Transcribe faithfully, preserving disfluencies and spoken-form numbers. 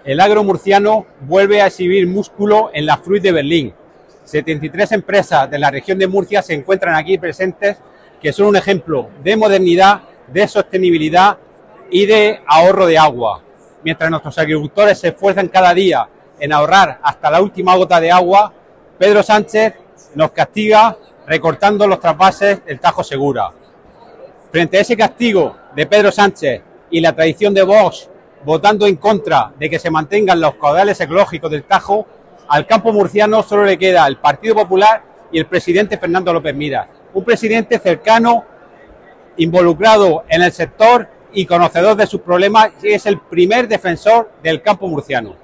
El agro murciano vuelve a exhibir músculo en la Fruit de Berlín. setenta y tres empresas de la región de Murcia se encuentran aquí presentes, que son un ejemplo de modernidad, de sostenibilidad y de ahorro de agua. Mientras nuestros agricultores se esfuerzan cada día en ahorrar hasta la última gota de agua, Pedro Sánchez nos castiga recortando los trasvases del Tajo Segura. Frente a ese castigo de Pedro Sánchez y la tradición de Vox votando en contra de que se mantengan los caudales ecológicos del Tajo, al campo murciano solo le queda el Partido Popular y el presidente Fernando López Miras, un presidente cercano, involucrado en el sector y conocedor de sus problemas, y es el primer defensor del campo murciano.